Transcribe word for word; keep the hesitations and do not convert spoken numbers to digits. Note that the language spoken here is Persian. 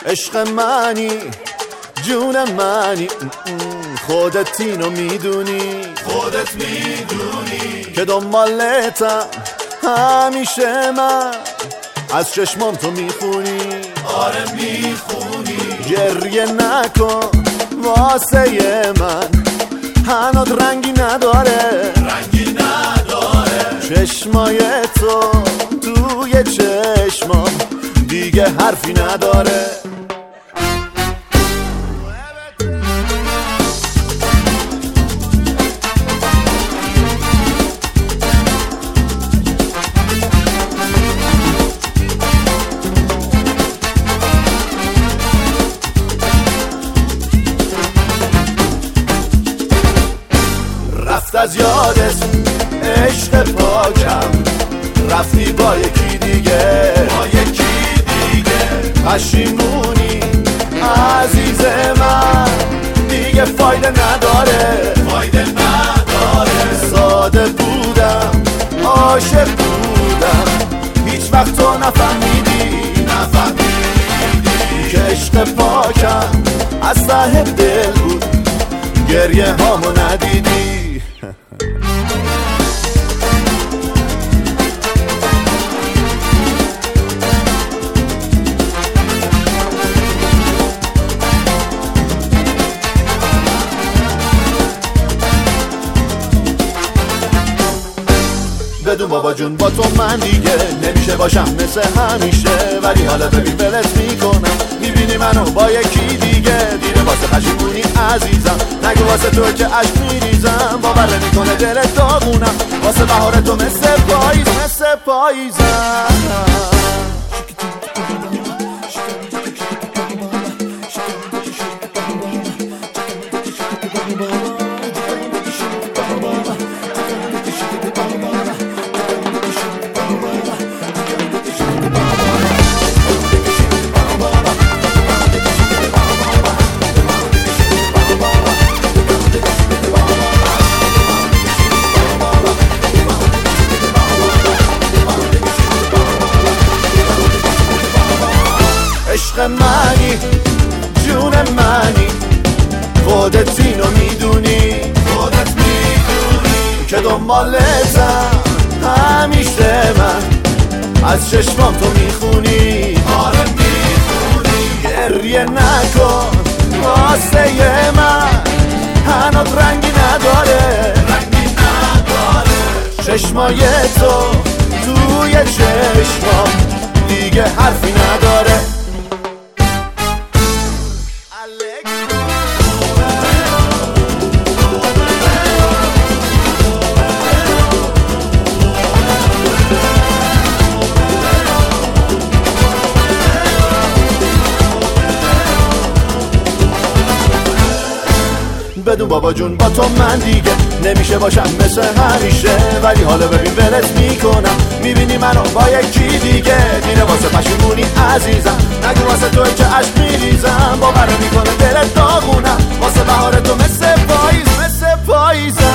عشق منی جون منی، خودت اینو میدونی، خودت میدونی که دنبالتم همیشه من، از چشمام تو میخونی، آره میخونی. گریه نکن واسه من، هنوز رنگی نداره، رنگی نداره. چشمای تو توی چشمام دیگه حرفی نداره. رفت از یادت عشق پاکم، رفتی با یکی دیگه، با یکی دیگه. پشیمونی عزیز من دیگه فایده نداره، فایده نداره. ساده بودم عاشق بودم، هیچ وقت تو نفهمیدی، نفهمیدی که عشق پاکم از ته دل بود، گریه هامو ندیدی. بدون بابا جون با تو من دیگه نمیشه باشم مثل همیشه، ولی حالا ببین ولت میکنم، میبینی منو با یکی دیگه، دیره واسه پشیمونی عزیزم، نگو واسه تو که عشق میریزم، باور نمیکنه دلت داغونم، واسه بهار تو مثل پاییز، مثل پاییزم. عشق منی جون منی، خودت اینو میدونی، خودت میدونی که دنبالتم همیشه من، از چشمام تو میخونی، آره میخونی. گریه نکن واسه من، هنوز رنگی نداره، رنگی نداره. چشمای تو توی چشمام دیگه حرفی نداره. بدون بابا جون با تو من دیگه نمیشه باشم مثل همیشه، ولی حالا ببین ولت میکنم، میبینی منو با یکی دیگه، دیره واسه پشیمونی عزیزم، نگو واسه تو که عشق میریزم، باور میکنه دلت داغونم، واسه بهار تو مثل پاییز، مثل پاییزم.